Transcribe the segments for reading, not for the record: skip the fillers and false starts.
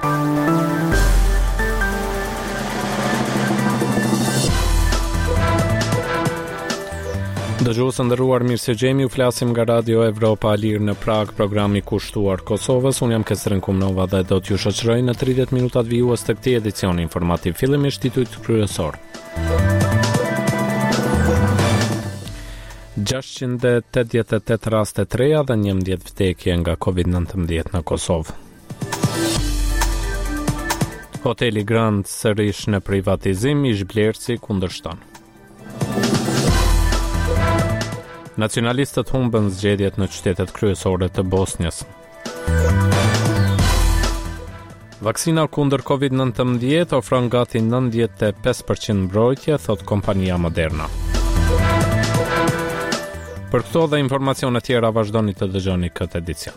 Dëgjuesë nderuar, mirë se gjemi, u flasim nga Radio Evropa e Lirë në Prag, programi kushtuar Kosovës. Unë jam Kesrin Kumnova dhe do t'ju shoqëroj në 30 minutat vijues të këtij edicioni informativ. Fillimisht titujt kryesor. 688 raste të reja dhe 11 vdekje nga COVID-19 në Kosovë. Hoteli Grand sërish në privatizim, ish Blerësi kundërshton. Nacionalistët humbën zgjedhjet në qytetet kryesore të Bosnjës. Vaksina kundër COVID-19 ofron gati 95% mbrojtje, thot kompania Moderna. Për këto dhe informacione tjera vazhdoni të dëgjoni këtë edicion.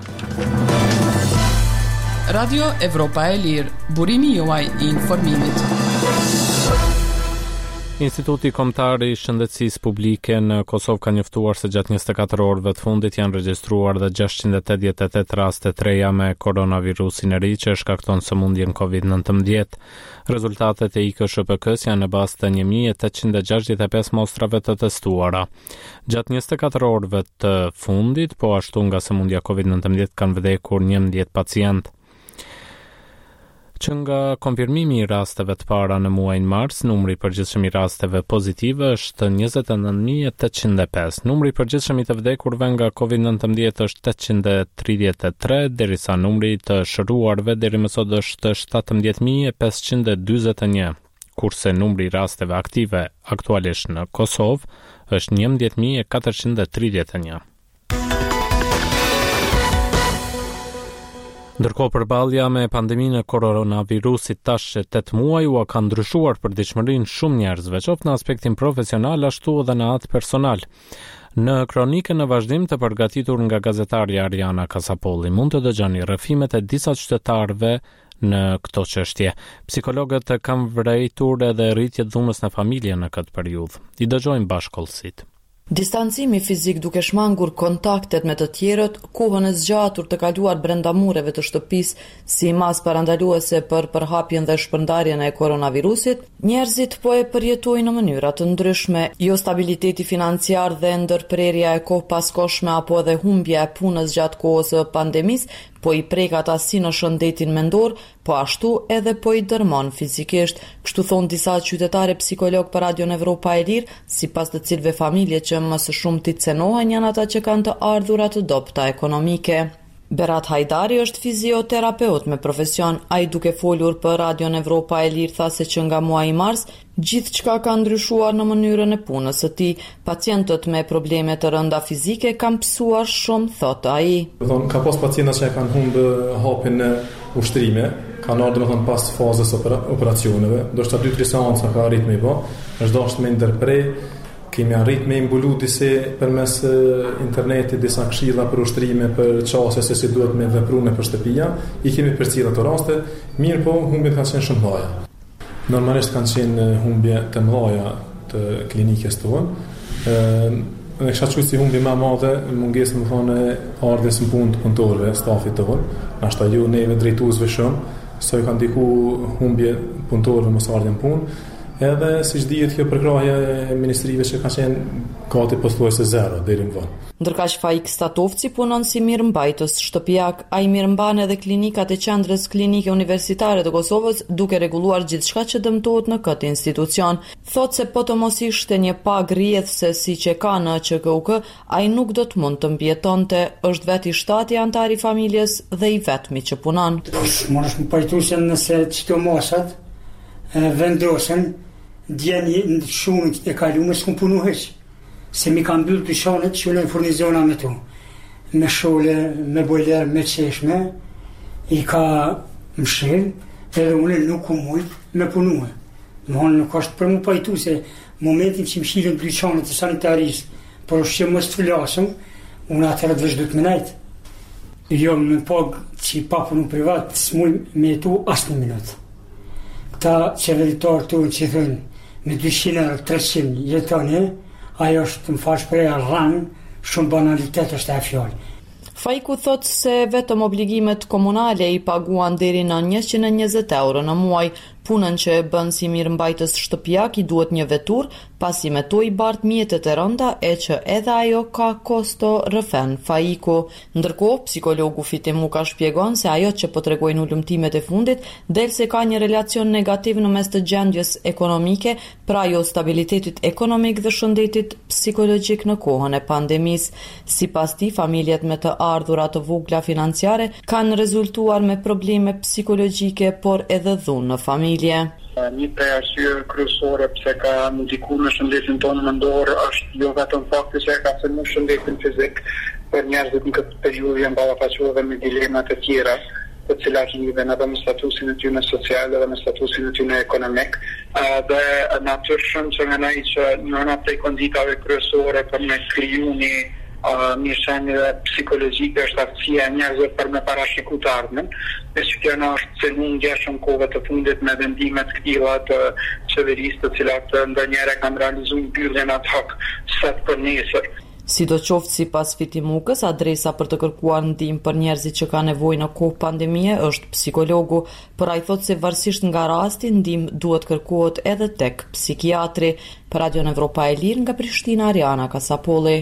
Radio Evropa e Lirë, burimi juaj I informimit. Instituti Kombëtar I Shëndetësisë Publike në Kosovë ka njoftuar se gjatë 24 orëve të fundit janë regjistruar dhe 688 raste të reja me koronavirusin e ri që shkakton sëmundjen COVID-19. Rezultatet e IKSHPK-s janë në bazë të 1865 mostrave të testuara. Gjatë 24 orëve të fundit, po ashtu nga sëmundja COVID-19 kanë vdekur 11 pacient. Që nga konfirmimi I rasteve të para në muajin mars, numri I përgjithshëm I rasteve pozitive është 29805. Numri I përgjithshëm I të vdekurve nga COVID-19 është 833, derisa numri I të shëruarve deri më sot është 17541, kurse numri I rasteve aktive aktualisht në Kosovë është 11431. Ndërkohë përballja me pandeminë e koronavirusit tash 8 muaj u ka ndryshuar përditshmërinë shumë njerëzve, qoftë në aspektin profesional ashtu edhe në atë personal. Në kronikën në vazhdim të përgatitur nga gazetarja Ariana Kasapolli, mund të dëgjoni rrëfimet e disa qytetarëve në këto çështje. Psikologët kanë vërejtur edhe rritjet dhunës në familje në këtë periudhë. I dëgjojmë bashkëkollësit. Distancimi fizik duke shmangur kontaktet me të tjerët, kohën e zgjatur të kaluar brenda mureve të shtëpisë si mas parandaluese për përhapjen dhe shpërndarjen e koronavirusit, njerëzit po e përjetojnë në mënyra të ndryshme, jo stabiliteti financiar dhe ndërprerja e kohë paskoshme apo edhe humbja e punës gjatë kohës së pandemisë, po I prek ata si në shëndetin mendor, po ashtu edhe po I dërmon fizikisht, kështu thon disa qytetare psikolog për Radio Evropa e Lirë, sipas të cilëve familje që më së shumti cenohen janë ata që kanë të ardhurat të dobta ekonomike. Berat Hajdari është fizioterapeut me profesion. Ai duke folur për Radio Evropa e Lirë tha se që nga muaji mars gjithçka ka ndryshuar në mënyrën e punës së tij. Pacientët me probleme të rënda fizike kanë psuar shumë, thot ai. Ka pas pacienta që kanë humbë hapin në ushtrime, kanë ardhur pas fazës operacioneve, ndoshta 2-3 seanca ka arrit me bë, është dashur me ndërprej. Kemi arrit me imbulu disi përmes internetit disa këshilla për ushtrime, për çështje se si duhet me veprune për shtëpia. I kemi përcjellë ato raste, mirë po humbjet kanë qenë shumë mëdha. Normalisht kanë qenë humbje të mëdha të klinikës tonë. Ne kisha thënë si humbje më e madhe, mungesë më thonë ardhes në punë të punëtorëve, stafit tonë. Ashta ju neve drejtuesve shumë, sa I kanë diku humbje punëtorëve mos ardhin punë. Edhe siç dihet kjo përkrahje e ministrive që ka qenë gati pothuajse zero deri në vonë. Ndërkaq Faik Statovci punon si mirëmbajtës shtëpiak. Ai mirëmban edhe klinikat e qendrës klinike universitare të Kosovës, duke rregulluar gjithçka që dëmtohet në këtë institucion. Thotë se po të mos ishte një pagë rrjedhse siç e ka në QKUK, ai nuk do të mund të mbijetonte. Është vetë I shtati antar I familjes dhe I vetmi që punon. Mosh më pajtuesen nëse çto mosat vendosen djeni në shumë e kalume s'kum punu heq, se mi kam mbyllë pyshanet që në furnizona me tu, me shole, me bojler, me qeshme, I ka mshirë, edhe une nuk ku mujtë me punue. Më honë nuk është për mu pajtu se momentin që mshirën pyshanet të sanitarisë, por është që mos të flasëm, unë atërët vështë du të menajtë. Jo, me pagë që pa punu privat, s'muj me tu asë një minutë. Këta qeveritarë tu që thënë, me 200-300 jetone, ajo është më fash për e rranë, shumë banalitet është e fjallë. Faiku thot se vetëm obligimet komunale i paguan deri në 120 euro në muaj. Punën që e bën si mirëmbajtës shtëpiak i duhet një vetur, pasi me to i bart mjetet e rënda e që edhe ajo ka kosto rrëfen Faiku. Ndërkohë, psikologu Fitimuka shpjegon se ajo që po tregojnë ulëmtimet e fundit del se ka një relacion negativ në mes të gjendjes ekonomike, pra jo stabilitetit ekonomik dhe shëndetit psikologjik në kohën e pandemisë. Sipas tij, familjet me të ardhurat të vogla financiare kanë rezultuar me probleme psikologjike, por edhe dhunë në familje. Një prej arsyeve kryesore pse ka ndikuar në shëndetin tonë mendor është jo vetëm fakti se ka thënë shëndetin fizik, por njerëzit në këtë periudhë janë ballafaqur me dilema të tjera, të cilat lidhen edhe me statusin e tyre social dhe me statusin e tyre ekonomik. Dhe natyrshëm që mendoj që njëra prej konditave kryesore për me kriju një shenjë psikologjike është aftësia e njerëzve për me parashiku të ardhmen, dhe që kjo në është cënundja shumë kohëve të fundit me vendimet këtilla të qeverisë të cilat ndonjëherë kanë realizuar mbylljen ad hoc sot për nesër. Sidoqoftë sipas Fitimukës, adresa për të kërkuar ndihmë për njerëzit që kanë nevojë në kohë pandemie është psikologu, por ai thotë se varësisht nga rasti ndihmë duhet kërkohet edhe tek psikiatri. Për Radio Evropa e Lirë nga Prishtina, Ariana Kasapolli.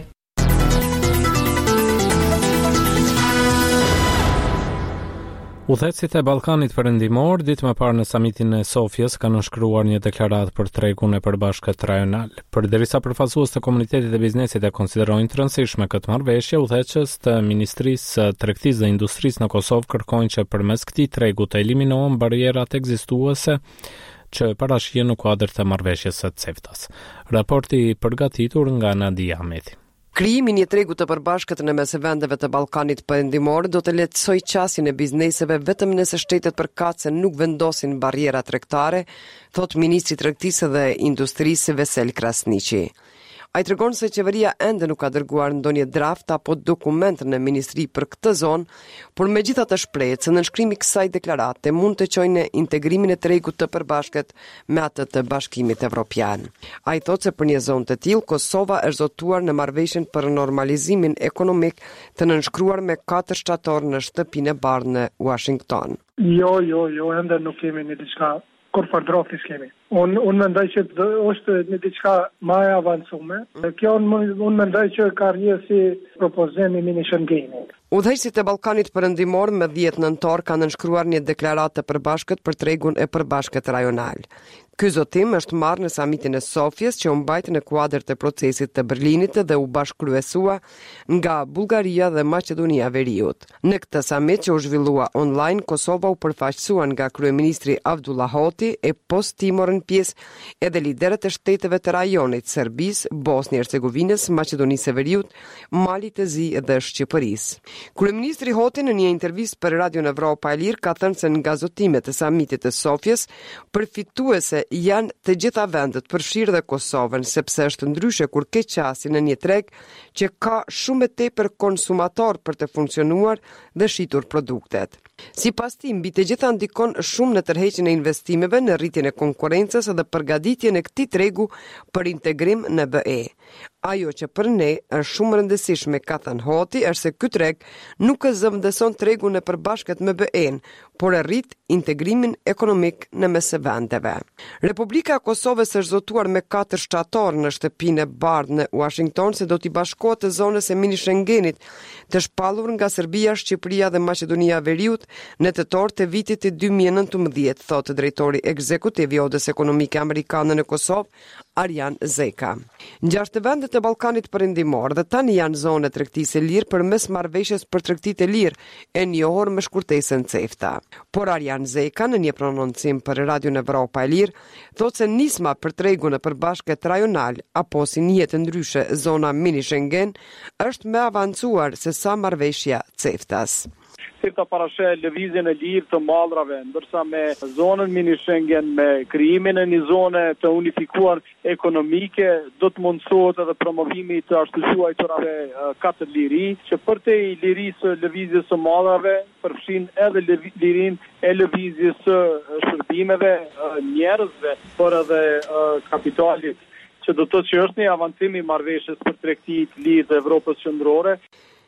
Udhëhecit e Ballkanit Perëndimor ditë më parë në samitin e Sofjes kanë shkruar një deklaratë për tregun e përbashkët rajonal. Përderisa përfaqësues të komunitetit të biznesit e konsiderojnë të rëndësishme këtë marrëveshje, udhëheqës të Ministrisë së Tregtisë dhe Industrisë në Kosovë kërkojnë që përmes këtij tregu të eliminohen barrierat ekzistuese që parashihen në kuadër të marrëveshjes së CEFTA-s. Raporti i përgatitur nga Nadia Ahmeti. Krijimi i një tregu të përbashkët në mes vendeve të Ballkanit Perëndimor do të lehtësojë qasjen e bizneseve vetëm nëse shtetet përkatëse nuk vendosin barriera tregtare, thot ministri i Tregtisë dhe Industrisë Vesel Krasniqi. Ai tregon se qeveria ende nuk ka dërguar ndonjë draft apo dokument në ministri për këtë zonë, por megjithatë shprehet se nënshkrimi i kësaj deklarate mund të çojë në integrimin e tregut të përbashkët me atë të Bashkimit Evropian. Ai thotë se për një zonë të tillë Kosova është zotuar në marrëveshjen për normalizimin ekonomik të nënshkruar me 4 shtator në shtëpinë e bardhë në Washington. Jo, ende nuk kemi një diçka kur përdraftis kemi. Unë mendoj që është një diçka më e avancume. Kjo unë mendoj që ka rrjedhë si propozimi mini Schengenit. Udhëheqësit e Ballkanit Perëndimor me 10 nëntor kanë nënshkruar një deklaratë të përbashkët për tregun e përbashkët rajonal. Ky zotim është marrë në samitin e Sofjes që u mbajt në kuadër të procesit të Berlinit dhe u bashkëkryesua nga Bullgaria dhe Maqedonia e Veriut. Në këtë samit që u zhvillua online, Kosova u përfaqësua nga kryeministri Avdullah Hoti e post morën pjesë edhe liderët e shteteve të rajonit Serbisë, Bosnjë-Hercegovinës, Maqedonisë së Veriut, Malit të Zi dhe Shqipërisë. Kryeministri Hoti në një intervistë për Radio Evropa e Lirë ka thënë se nga zotimet e samitit të Sofjes, përfituese janë të gjitha vendet, përfshirë dhe Kosovën, sepse është ndryshe kur ke qasje në një treg që ka shumë e tepër konsumator për të funksionuar dhe shitur produktet. Sipas tij, mbi të gjitha ndikon shumë në tërheqjen e investimeve, në rritjen e konkurrencës dhe përgatitjen e këtij tregu për integrim në BE. Ajo që për ne është shumë rëndësishme, ka thënë Hoti, është se ky treg nuk e zëvendëson tregun e përbashkët me BE-n, por e rrit integrimin ekonomik në mes vendeve. Republika e Kosovës është zotuar me 4 shtator në shtëpinë e bardhë në Washington se do t'i bashkohet të zonës e mini Schengenit, të shpallur nga Serbia, Shqipëria dhe Maqedonia e Veriut në tetor të vitit të 2019, thotë drejtori ekzekutiv i Odës Ekonomike Amerikane në Kosovë, Arjan Zeka. 6 vendet e Ballkanit Perëndimor dhe tani janë zonë tregtisë lirë përmes marrëveshjes për tregtitë lirë e njohur me shkurtesën CEFTA. Por Arjan Zeka në një prononcim për Radio Evropa e Lirë thotë se nisma për tregun e përbashkët rajonal apo si njihet ndryshe zona mini Schengen është më avancuar se sa marrëveshja CEFTA-s. CEFTA parasheh lëvizjen e lirë të mallrave, ndërsa me zonën mini Schengen, me krijimin e një zone të unifikuar ekonomike, do të mundësohet edhe promovimi të ashtu quajturave katër liri, që përtej lirisë lëvizjes së mallrave, përfshin edhe lirinë e lëvizjes së shërbimeve, njerëzve, por edhe kapitalit, që do të thotë që është një avancim i marrëveshjes për tregtitë lirë të Evropës qendrore.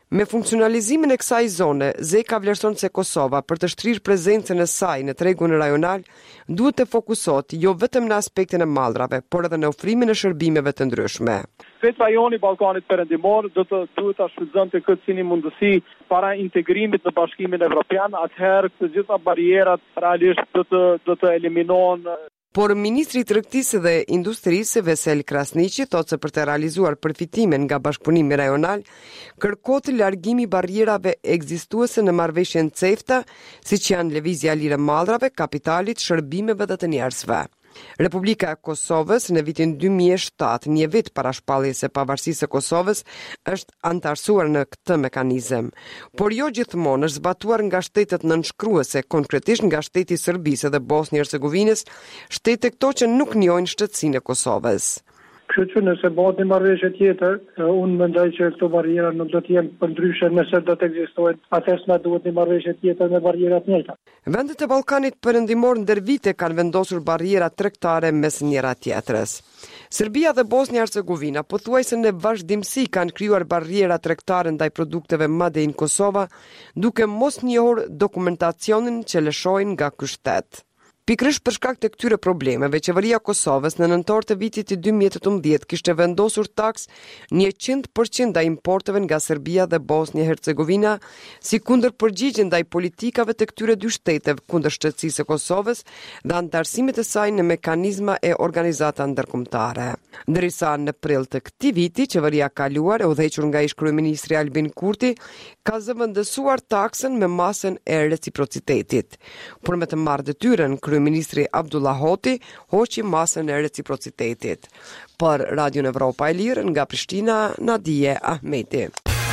Me funksionalizimin e kësaj zone, Zeka vlerëson se Kosova, për të shtrirë prezencën e saj në tregun rajonal, duhet të fokusohet jo vetëm në aspektin e mallrave, por edhe në ofrimin e shërbimeve të ndryshme. Vetë rajoni Ballkanit Perëndimor duhet ta shfrytëzonte këtë si një mundësi para integrimit në Bashkimin Evropian, atëherë të gjitha barrierat realisht do të eliminohen. Por Ministri i Tregtisë dhe Industrisë Vesel Krasniqi thotë se për të realizuar përfitimin nga bashkëpunimi rajonal, kërkohet largimi i barrierave ekzistuese në marrëveshjen CEFTA, siç janë lëvizja e lirë e mallrave, kapitalit, shërbimeve dhe të njerëzve. Republika e Kosovës në vitin 2007, një vit para shpalljes së pavarësisë së Kosovës, është antarësuar në këtë mekanizëm, por jo gjithmonë është zbatuar nga shtetet nënshkruese, konkretisht nga shteti i Serbisë dhe Bosnjë-Hercegovinës, shtete këto që nuk njohin shtetësinë e Kosovës. Kështu që nëse bëhet një marrëveshje tjetër, unë mendoj që këto barriera nuk do të jenë përndryshe nëse do të ekzistojnë, atëherë na duhet një marrëveshje tjetër me barriera të njëjta. Vendet e Ballkanit Perëndimor ndër vite kanë vendosur barriera tregtare mes njëra tjetrës. Serbia dhe Bosnja-Hercegovina pothuajse në vazhdimsi kanë krijuar barriera tregtare ndaj produkteve Made in Kosova, duke mos njohur dokumentacionin që lëshojnë nga ky shtet. Pikërisht për shkak të këtyre problemeve, qeveria e Kosovës në nëntor të vitit 2018 kishte vendosur taks 100% ndaj importeve nga Serbia dhe Bosnjë-Hercegovina, si kundërpërgjigje ndaj politikave të këtyre dy shteteve kundër shtetësisë së Kosovës dhe antarësimit të saj në mekanizma e organizata ndërkombëtare. Ndërsa në prill të këtij viti, qeveria kaluar e udhëhequr nga ish kryeministri Albin Kurti ka zëvendësuar taksën me masën e reciprocitetit. Por me të marrë detyrën, Ministri Abdullah Hoti hoqi masën e reciprocitetit. Për Radion Evropa e Lirë nga Prishtina, Nadije Ahmeti.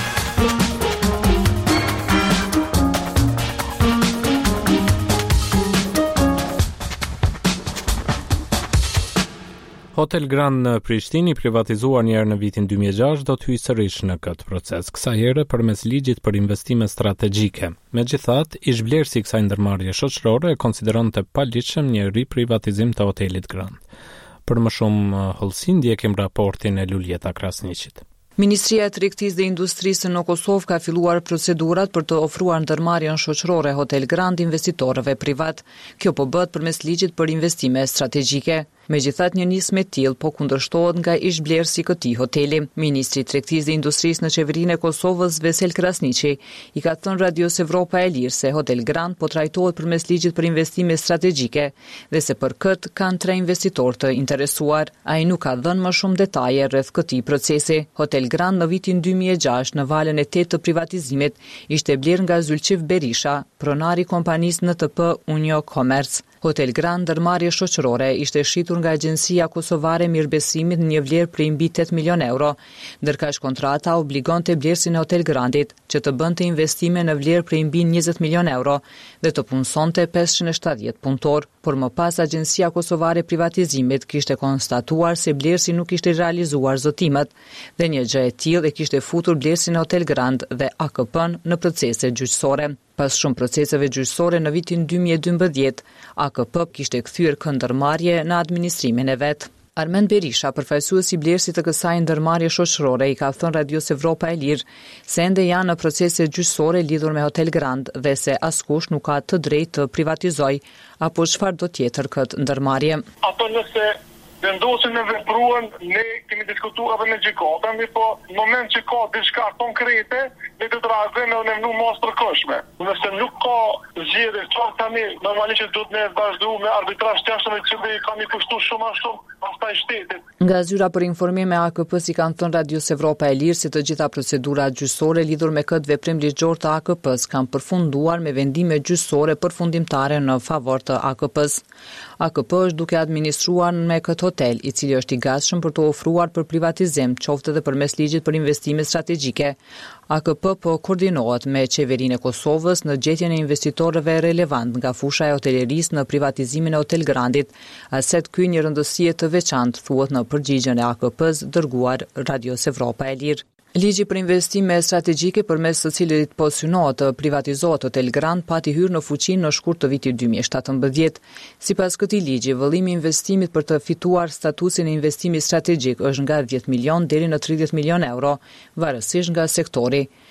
Hotel Grand në Prishtinë, i privatizuar një herë në vitin 2006, do të hyjë sërish në këtë proces, kësaj here përmes ligjit për investime strategjike. Megjithatë, ish-vlerësi i kësaj ndërmarrje shoqërore e konsideronte paligjshëm një riprivatizim të Hotelit Grand. Për më shumë hollësi ndjekim raportin e Luljeta Krasniqit. Ministria e Tregtisë dhe Industrisë në Kosovë ka filluar procedurat për të ofruar ndërmarrjen shoqërore Hotel Grand investitorëve privat. Kjo po bëhet përmes ligjit për investime strategjike. Megjithatë, një nismë e tillë po kundërshtohet nga ish-vlerësi i këtij hoteli. Ministri i Tregtisë dhe Industrisë në qeverinë e Kosovës, Vesel Krasniqi, i ka thënë Radios Evropa e Lirë se Hotel Grand po trajtohet përmes ligjit për investime strategjike dhe se për këtë kanë 3 investitorë të interesuar. Ai nuk ka dhënë më shumë detaje rreth këtij procesi. Hotel Grand në vitin 2006 në valën e 8 të privatizimit ishte blerë nga Zylçif Berisha, pronari i kompanisë NTP Unio Commerce. Hotel Grand ndërmarrje shoqërore ishte shitur nga Agjencia Kosovare Mirëbesimit në një vlerë prej mbi 8 milion euro, ndërkaq kontrata obligonte blerësin e Hotel Grandit që të bënte investime në vlerë prej mbi 20 milion euro dhe të punësonte 570 punëtor, por më pas Agjencia Kosovare Privatizimit kishte konstatuar se blerësi nuk ishte realizuar zotimet dhe një gjë e tillë e kishte futur blerësin e Hotel Grand dhe AKP-n në procese gjyqësore. Pas shumë proceseve gjyqësore në vitin 2012, AKP kishte kthyer ndërmarrje në administrimin e vet. Armen Berisha, përfaqësuesi i blerësit të kësaj ndërmarrje shoqërore, i ka thënë Radios Evropa e Lirë se ende janë në procese gjyqësore lidhur me Hotel Grand dhe se askush nuk ka të drejtë të privatizojë apo çfarë do tjetër këtë ndërmarrje. Ato nëse vendosen me vepruan, ne kemi diskutuar edhe me gjykatën, po në moment që ka diçka konkrete, ne do të reagojmë në mënyrë mos përkohshme. Nëse nuk ka zgjedhje çfarë tani, normalisht do të ne vazhdojmë me arbitrazh jashtëm që kemi kushtuar shumë a shumë pastaj shtetit. Nga zyra për informim e AKP-s i kanë thënë Radios Evropa e Lirë se të gjitha procedurat gjyqësore lidhur me këtë veprim ligjor të AKP-s kanë përfunduar me vendime gjyqësore përfundimtare në favor të AKP-s. AKP është duke administruar me këtë hotel, i cili është i gatshëm për të ofruar për privatizim, qoftë edhe përmes ligjit për investime strategjike. AKP po koordinohet me qeverinë e Kosovës në gjetjen e investitorëve relevant nga fusha e hotelerisë në privatizimin e Hotel Grandit, aset ky një rëndësie të veçantë, thuhet në përgjigjen e AKP-s dërguar Radios Evropa e Lirë. Ligji për investime strategjike përmes së cilit po synohet të privatizohet Hotel Grand pati hyrë në fuqi në shkurt të vitit 2017. Sipas këtij ligji, vëllimi i investimit për të fituar statusin e investimit strategjik është nga 10 milion deri në 30 milion euro, varësisht nga sektori.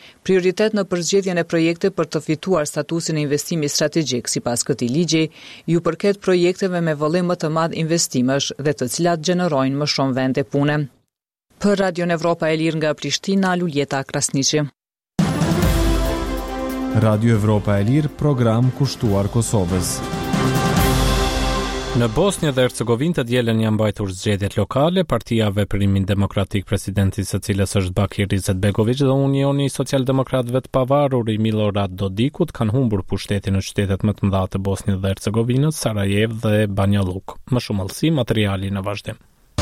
Prioritet në përzgjedhjen e projekte për të fituar statusin e investimit strategjik sipas këtij ligji, ju përket projekteve me vëllim më të madh investimesh dhe të cilat gjenerojnë më shumë vende pune. Për Radio Evropa e Lirë nga Prishtina, Luljeta Krasniqi. Radio Evropa e Lirë, program kushtuar Kosovës. Në Bosnjë dhe Hercegovinë të dielën janë mbajtur zgjedhjet lokale. Partia Veprimin Demokratik, presidenti së cilës është Bakir Izetbegović, dhe Unioni i Socialdemokratëve të pavarur i Milorad Dodikut kanë humbur pushtetin në qytetet më të mëdha të Bosnjës dhe Hercegovinës, Sarajevo dhe Banja Luka. Më shumë ëllësi, materiali në vazhdim.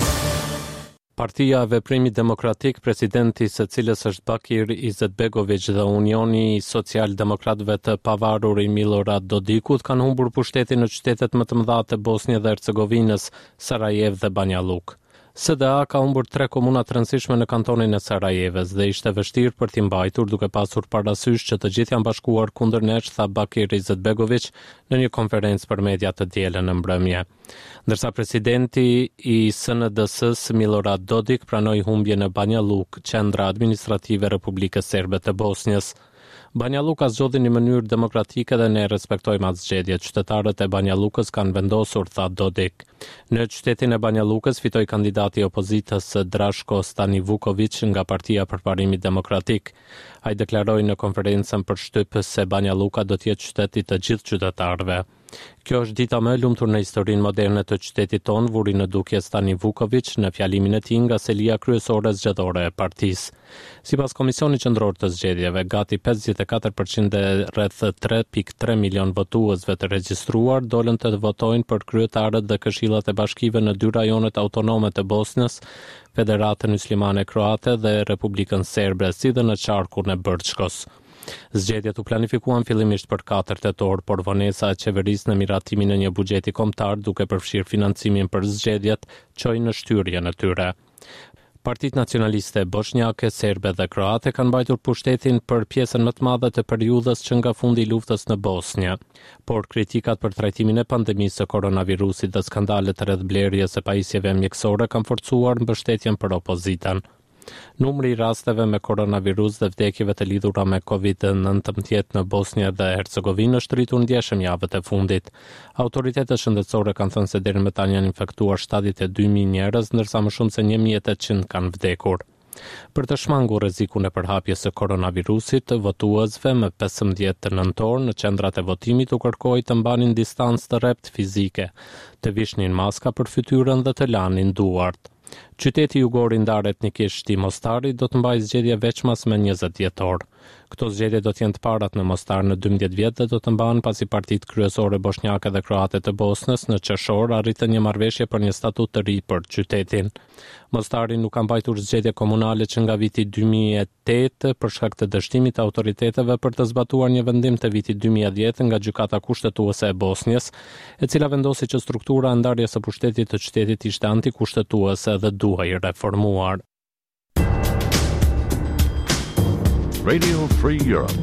Partia Veprimit Demokratik, presidenti së cilës është Bakir Izetbegović dhe Unioni i Socialdemokratëve të pavarur i Milorad Dodikut kanë humbur pushtetin në qytetet më të mëdha të Bosnjës dhe Hercegovinës, Sarajevo dhe Banja Luka. SDA ka humbur 3 komuna të rëndësishme në kantonin e Sarajevës dhe ishte vështirë për t'i mbajtur duke pasur parasysh që të gjithë janë bashkuar kundër nesh, tha Bakir Izetbegović në një konferencë për media të dielën në mbrëmje. Ndërsa presidenti i SNDS-s Milorad Dodik pranoi humbje në Banja Luka, qendra administrative e Republikës Serbe të Bosnjës. Banja Luka zgjodhi në mënyrë demokratike dhe ne respektojmë atë zgjedhje. Qytetarët e Banja Lukës kanë vendosur, tha Dodik. Në qytetin e Banja Lukës fitoi kandidati i opozitës Draško Stanivuković nga Partia për Parimin Demokratik. Ai deklaroi në konferencën për shtypës se Banja Luka do të jetë qyteti të gjithë qytetarëve. Kjo është dita më e lumtur në historinë moderne të qytetit tonë, vuri në dukje Stanivuković në fjalimin e tij nga selia kryesore zgjedhore e partisë. Sipas Komisionit Qendror të Zgjedhjeve, gati 54% e rreth 3.3 milion votuesve të regjistruar dolën të votojnë për kryetarët dhe këshillat e bashkive në 2 rajonet autonome të Bosnjës, Federatën Muslimane Kroate dhe Republikën Serbe, si dhe në qarkun e Brçkos. Zgjedhjet u planifikuan fillimisht për 4 tetor, por vonesa e qeverisë në miratimin e një buxheti kombëtar duke përfshirë financimin për zgjedhjet çoi në shtyrjen e tyre. Partitë nacionaliste bosnjake, serbe dhe kroate kanë mbajtur pushtetin për pjesën më të madhe të periudhës që nga fundi i luftës në Bosnjë, por kritikat për trajtimin e pandemisë së koronavirusit dhe skandalet rreth blerjes së pajisjeve mjekësore kanë forcuar mbështetjen për opozitën. Numri i rasteve me koronavirus dhe vdekjeve të lidhura me COVID-19 në Bosnjë dhe Hercegovinë është rritur ndjeshëm javët e fundit. Autoritetet shëndetësore kanë thënë se deri më tani janë infektuar 72.000 njerëz, ndërsa më shumë se 1.800 kanë vdekur. Për të shmangur rrezikun e përhapjes së koronavirusit, votuesve më 15 nëntor në qendrat e votimit u kërkoi të mbanin distancë të rreptë fizike, të vishnin maska për fytyrën dhe të lanin duart. Qyteti jugor i ndarë etnikisht i Mostarit do të mbajë zgjedhje veçmas me 20 dhjetor. Këto zgjedhje do të jenë të parat në Mostar në 12 vjet dhe do të mbahen pasi partitë kryesore bosnjake dhe kroate të Bosnës në qershor arritën një marrëveshje për një statut të ri për qytetin. Mostari nuk ka mbajtur zgjedhje komunale që nga viti 2008 për shkak të dështimit të autoriteteve për të zbatuar një vendim të vitit 2010 nga gjykata kushtetuese e Bosnjës, e cila vendosi që struktura e ndarjes së pushtetit të qytetit ishte antikushtetuese dhe duhej reformuar. Radio Free Europe.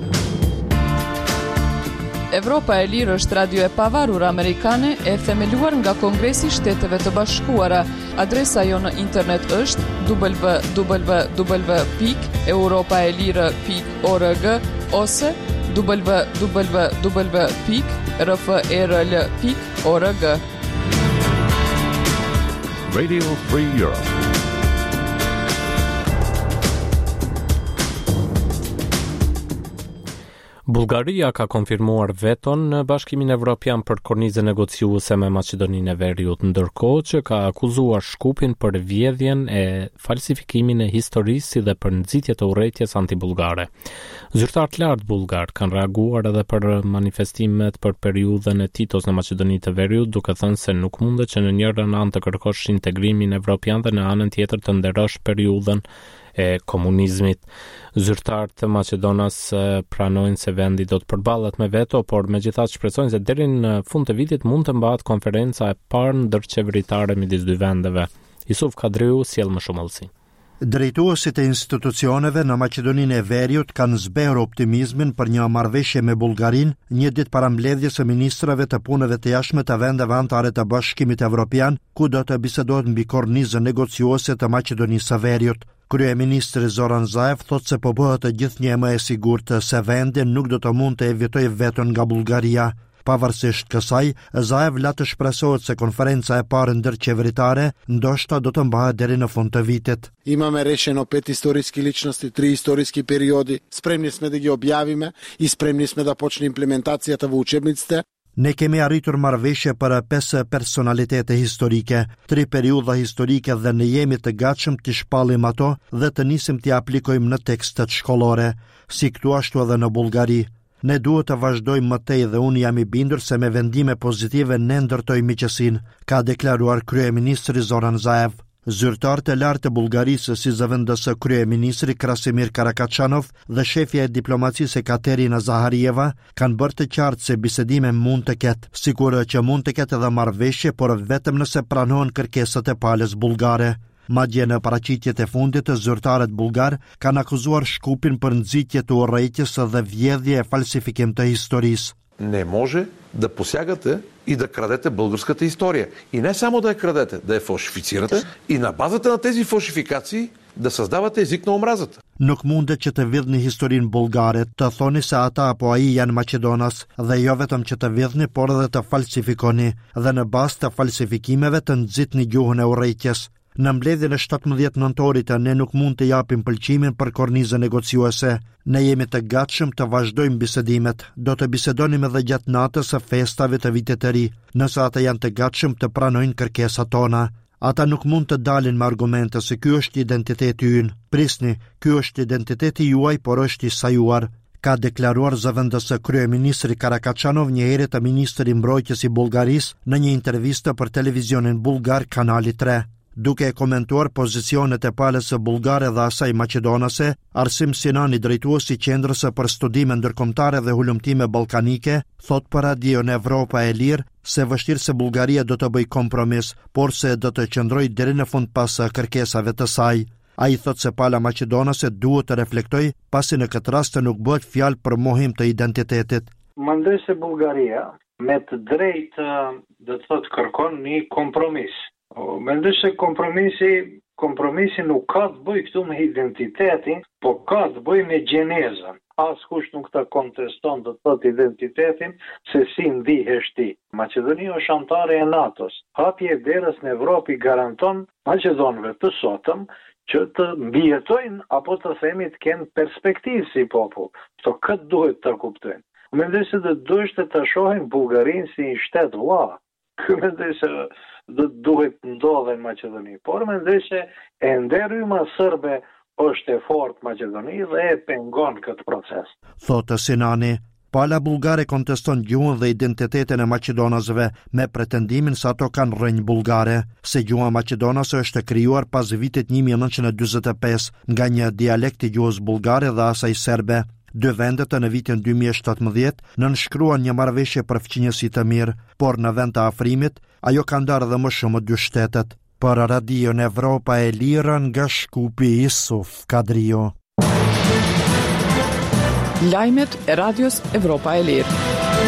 Evropa e Lirë është radio e pavarur amerikane e themeluar nga Kongresi i Shteteve të Bashkuara. Adresa jo në internet është www.europaelire.org ose www.rfrl.org. Radio Free Europe. Bullgaria ka konfirmuar veton në Bashkimin Evropian për kornizën negociuese me Maqedoninë e Veriut, ndërkohë që ka akuzuar Shkupin për vjedhjen e falsifikimin e historisë dhe për nxitje të urrëties anti-bullgare. Zyrtar të lartë bullgar kanë reaguar edhe për manifestimet për periudhën e Titos në Maqedoninë të Veriut, duke thënë se nuk mundet që në njërin anë të kërkosh integrimin evropian dhe në anën tjetër të nderosh periudhën e komunizmit. Zyrtarët të Maqedonas pranojnë se vendi do të përballet me veto, por megjithatë shpresojnë se deri në fund të vitit mund të mbahet konferenca e parë ndërqeveritare midis dy vendeve. Yusuf Kadriu sjell më shumë ëllësi. Drejtuesit e institucioneve në Maqedoninë e Veriut kanë zbehur optimizmin për një marrëveshje me Bullgarinë një ditë para mbledhjes së ministrave të punëve të jashtme të vendeve anëtare të Bashkimit Evropian, ku do të bisedohet mbi kornizën negociuese të Maqedonisë së Veriut. Kryeministri Zoran Zaev thotë se po bëhet të gjithnjë më e sigurt se vendi nuk do të mund të evitojë veton nga Bullgaria. Pavarësisht kësaj, Zaev la të shpresohet se konferenca e parë ndërqeveritare ndoshta do të mbahet deri në fund të vitit. Imаме решено 5 историски личности, 3 историски периоди. Спремни сме да ги објавиме и спремни сме да почне имплементацијата во учебниците. Ne kemi arritur marrëveshje për 5 personalitete historike, 3 periudha historike dhe ne jemi të gatshëm të shpallim ato dhe të nisim t'i aplikojmë në tekstet shkollore, si këtu ashtu edhe në Bullgari. Ne duhet të vazhdojmë më tej dhe unë jam I bindur se me vendime pozitive ne ndërtojmë miqësinë, ka deklaruar kryeministri Zoran Zaev. Zyrtarët e lartë të Bullgarisë si zëvendës kryeministri Krasimir Karakaçanov dhe shefja e diplomacisë Katerina Zaharieva kanë bërë të qartë se bisedime mund të ketë, sikur që mund të ketë edhe marrëveshje, por vetëm nëse pranohen kërkesat e palës bullgare. Madje në paraqitjet e fundit të zyrtarët bullgar kanë akuzuar Shkupin për nxitje të urrëheqjes dhe vjedhje e falsifikim të historisë. Не може да посягате и да крадете българската история. И не само да я крадете, да я фалшифицирате и на базата на тези фалшификации да създавате език на омразата. Nuk mundet që të vidhni historinë bullgare, të thoni se ata apo ai janë Maqedonas dhe jo vetëm që të vidhni, por edhe të falsifikoni dhe në bazë të falsifikimeve të nxitni gjuhën e urrëheqjes. Në mbledhjen e 17 nëntorit ne nuk mund të japim pëlqimin për kornizën negociuese. Ne jemi të gatshëm të vazhdojmë bisedimet. Do të bisedonim edhe gjatë natës së festave të vitit të ri, nëse ata janë të gatshëm të pranojnë kërkesat tona. Ata nuk mund të dalin me argumente se ky është identiteti ynë. Prisni, ky është identiteti juaj, por është I sajuar, ka deklaruar zëvendës kryeministri Karakaçanov, njëherë të ministri I mbrojtjes I Bullgarisë, në një intervistë për televizionin bullgar Kanali 3. Duke e komentuar pozicionet e palës bullgare dhe asaj maqedonase, Arsim Sinani, drejtuesi I Qendrës për Studime Ndërkombëtare dhe Hulumtime Ballkanike, thot për Radion Evropa e Lirë se vështirë se Bullgaria do të bëjë kompromis, por se do të qëndrojë deri në fund pas kërkesave të saj. Ai thot se pala maqedonase duhet të reflektojë, pasi në këtë rast nuk bëhet fjalë për mohim të identitetit. Mendoj se Bullgaria me të drejtë do të thotë kërkon një kompromis. Mendoj se kompromisi nuk ka të bëjë këtu me identitetin, po ka të bëjë me gjenezën. Askush nuk ta konteston do të thotë identitetin se si ndihesh ti. Maqedonia është anëtare e NATO-s. Hapja e derës në Evropë garanton maqedonëve të sotëm që të mbijetojnë apo të themi të kenë perspektivë si popull. Kto këtë duhet ta kuptojnë. Mendoj se do të shohin Bullgarinë si një shtet vëlla. Mendoj se duhet ndodhe në Maqedoni, por mendoj se e nderyma sërbe është e fortë Maqedoni dhe e pengon këtë proces. Thotë Sinani, pala bullgare konteston gjuhën dhe identitetin e maqedonasëve me pretendimin se ato kanë rrënjë bullgare, se gjuha maqedonase është krijuar pas vitit 1945 nga një dialekt I gjuhës bullgare dhe asaj serbe. Dy vendet në vitin 2017 nënshkruan një marrëveshje për fqinjësi të mirë, por në vend të afrimit, ajo ka ndarë dhe më shumë 2 shtetet. Për Radion Evropa e Lirë nga Shkupi Isuf Kadrio. Lajmet e Radios Evropa e Lirë.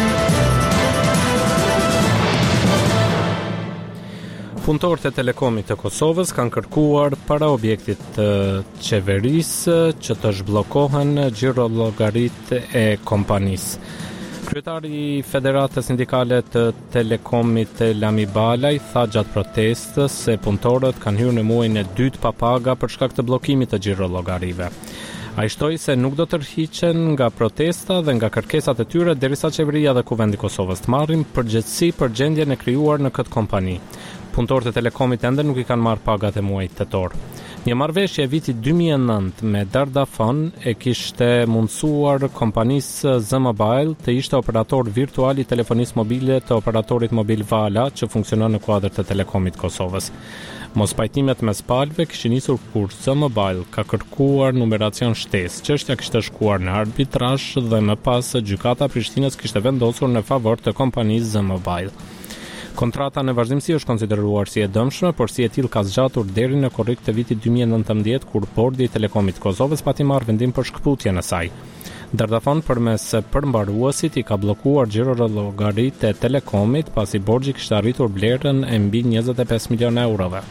Punëtorët e Telekomit të Kosovës kanë kërkuar para objektit të qeverisë që të zhbllokohen xhirollogarit e kompanisë. Kryetari I Federatës Sindikale të Telekomit Lami Balaj tha gjatë protestës se punëtorët kanë hyrë në muajin e dytë pa paga për shkak të bllokimit të xhirollogarive. Ai shtoi se nuk do të tërhiqen nga protesta dhe nga kërkesat e tyre derisa qeveria dhe Kuvendi I Kosovës të marrin përgjegjësi për gjendjen e krijuar në këtë kompani. Punëtorët e Telekomit ende nuk I kanë marrë pagat e muajit tetor. Një marrëveshje e vitit 2009 me Dardafon e kishte mundësuar kompanisë Z-Mobile të ishte operator virtual I telefonisë mobile të operatorit mobil Vala që funksionon në kuadër të Telekomit Kosovës. Mospajtimet mes palëve kishin nisur kur Z-Mobile ka kërkuar numeracion shtesë. Çështja kishte shkuar në arbitrazh dhe më pas gjykata e Prishtinës kishte vendosur në favor të kompanisë Z-Mobile. Kontrata në vazhdimsi është konsideruar si e dëmshme, por si e tillë ka zgjatur deri në korrik të vitit 2019 kur Bordi i Telekomit të Kosovës pati marrë vendim për shkputjen e saj. Dardafon përmes përmbaruesit i ka bllokuar xhirologaritë e Telekomit pasi borxhi kishte arritur vlerën e mbi 25 milionë eurove.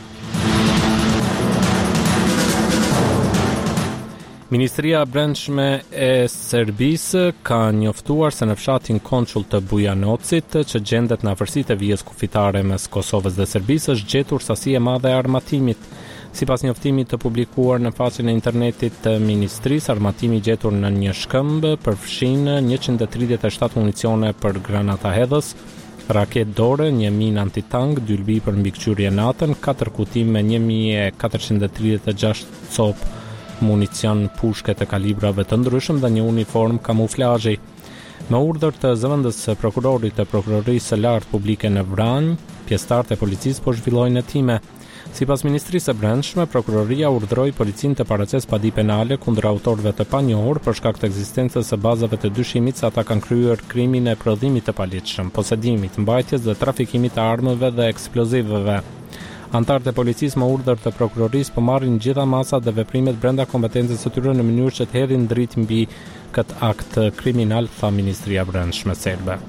Ministria e Brendshme e Serbisë ka njoftuar se në fshatin konsull të Bujanocit, që gjendet në afërsitë e vijës kufitare mes Kosovës dhe Serbisë, është gjetur sasi e madhe e armatimit. Sipas njoftimit të publikuar në faqen e internetit të ministrisë, armatimi gjetur në një shkëmbë përfshin 137 municione për granata hedhës, raket dore, një minë antitank, dylbi për mbikëqyrje natën, 4 kutim me 1436 copë municion pushke të kalibrave të ndryshëm dhe një uniform kamuflazhi. Me urdhër të zëvendës prokurorit të prokurorisë së lartë publike në Vranj, pjesëtarët e policisë po zhvillojnë hetime. Sipas Ministrisë së Brendshme, prokuroria urdhëroi policinë të paraqesë padi penale kundër autorëve të panjohur për shkak të ekzistencës së bazave të dyshimit se ata kanë kryer krimin e prodhimit të paligjshëm, posedimit, mbajtjes dhe trafikimit të armëve dhe eksplozivëve. Antarët e policisë me urdhër të prokurorisë po marrin gjitha masat dhe veprimet brenda kompetencës së tyre në mënyrë që të hedhin dritë mbi këtë akt kriminal, tha Ministria e Brendshme serbe.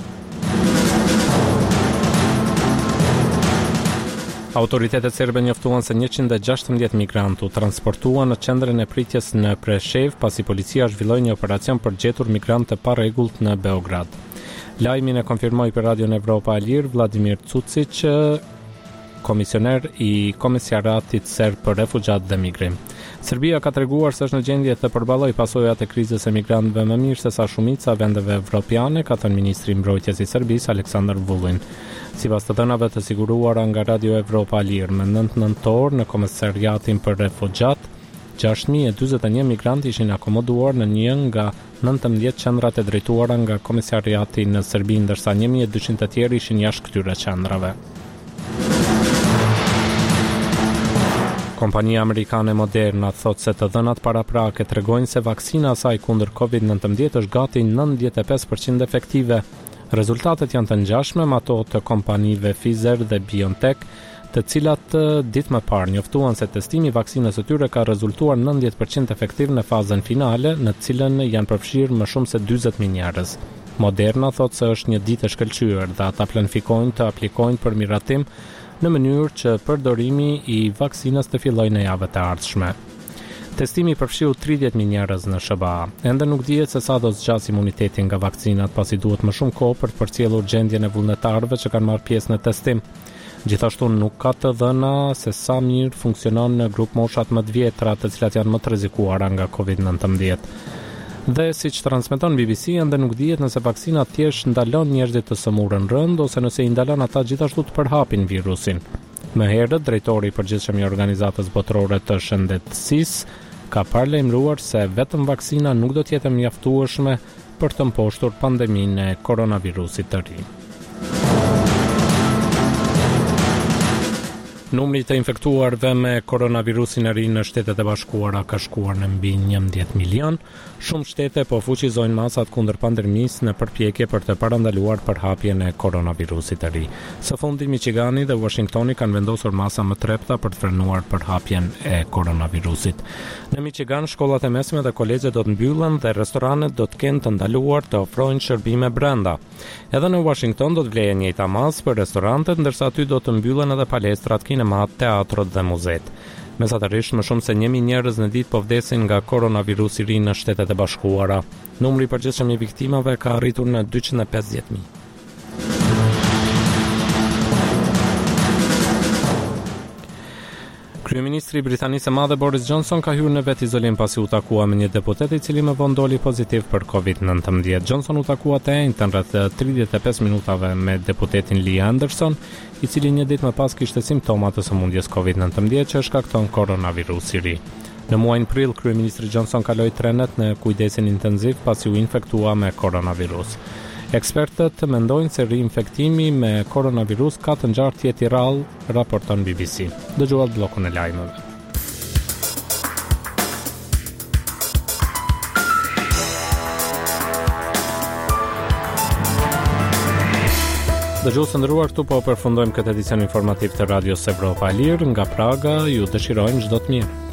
Autoritetet serbe njoftuan se 116 migrantë u transportuan në qendrën e pritjes në Preshev pasi policia zhvilloi një operacion për gjetur migrantë të parregullt në Beograd. Lajmin e konfirmoi për Radion Evropa e Lirë Vladimir Cucic, komisioner i Komisiaratit Serb për Refugjat dhe Migrim. Serbia ka treguar se është në gjendje të përballojë pasojat e krizës së migrantëve më mirë se sa shumica vendeve evropiane, ka thënë ministri i mbrojtjes i Serbisë Aleksandar Vulin. Sipas të dhënave të siguruara nga Radio Evropa e Lirë, më 9 nëntor në Komisariatin për Refugjat, 6041 migrantë ishin akomoduar në një nga 19 qendrat e drejtuara nga Komisariati në Serbi, ndërsa 1200 të tjerë ishin jashtë këtyre qendrave. Kompania amerikane Moderna thot se të dhënat paraprake tregojnë se vaksina e saj kundër COVID-19 është gati 95% efektive. Rezultatet janë të ngjashme me ato të kompanive Pfizer dhe BioNTech, të cilat ditë më parë njoftuan se testimi i vaksinës së tyre ka rezultuar 90% efektiv në fazën finale, në të cilën janë përfshirë më shumë se 40.000 njerëz. Moderna thot se është një ditë e shkëlqyer dhe ata planifikojnë të aplikojnë për miratim në mënyrë që përdorimi i vaksinës të fillojë në javët e ardhshme. Testimi përfshiu 30.000 njerëz në SBA. Ende nuk dihet se sa do zgjas imunitetin nga vakcinat, pasi duhet më shumë kohë për të përcjellur gjendjen e vullnetarëve që kanë marrë pjesë në testim. Gjithashtu nuk ka të dhëna se sa mirë funksionon në grup moshat më të vjetra, të cilat janë më të rrezikuara nga COVID-19. Dhe siç transmeton BBC, ende nuk dihet nëse vaksina thjesht ndalon njerëzit të sëmurën rënd ose nëse i ndalon ata gjithashtu të përhapin virusin. Më herët, drejtori i përgjithshëm i Organizatës Botërore të Shëndetësisë ka paralajmëruar se vetëm vaksina nuk do të jetë mjaftueshme për të mposhtur pandeminë e koronavirusit të ri. Numri të infektuarve me koronavirusin e ri në Shtetet e Bashkuara ka shkuar në mbi 11 milion. Shumë shtete po fuqizojnë masat kundër pandemisë në përpjekje për të parandaluar përhapjen e koronavirusit të ri. Së fundi Michigani dhe Washingtoni kanë vendosur masa më trepta për të frenuar përhapjen e koronavirusit. Në Michigan, shkollat e mesme dhe kolegjet do të mbyllen dhe restoranet do të kenë të ndaluar të ofrojnë shërbime brenda. Edhe në Washington do të vlejë njëjta masë për restorantet, ndërsa aty do të mbyllen edhe palestrat, kinemat, teatrot dhe muzet. Mesatërisht më shumë se 1.000 njerëz në ditë po vdesin nga koronavirusi i ri në Shtetet e Bashkuara. Numri i përgjithshëm i viktimave ka arritur në 250.000. Kryeministri i Britanisë së Madhe Boris Johnson ka hyrë në vet izolim pasi u takua me një deputet i cili më vonë doli pozitiv për COVID-19. Johnson u takua të njëjtën rreth 35 minutave me deputetin Lee Anderson, i cili një ditë më pas kishte simptoma të sëmundjes COVID-19 që shkakton koronavirusi i ri. Në muajin prill, kryeministri Johnson kaloi 3 net në kujdesin intensiv pasi u infektua me koronavirus. Ekspertët mendojnë se reinfektimi me koronavirus ka të ngjartje të rrallë, raporton BBC. Dëgjuat bllokun e lajmeve. Dëgjues të nderuar, këtu po përfundojmë këtë edicion informativ të Radios Evropa e Lirë nga Praga. Ju dëshirojmë çdo të mirë.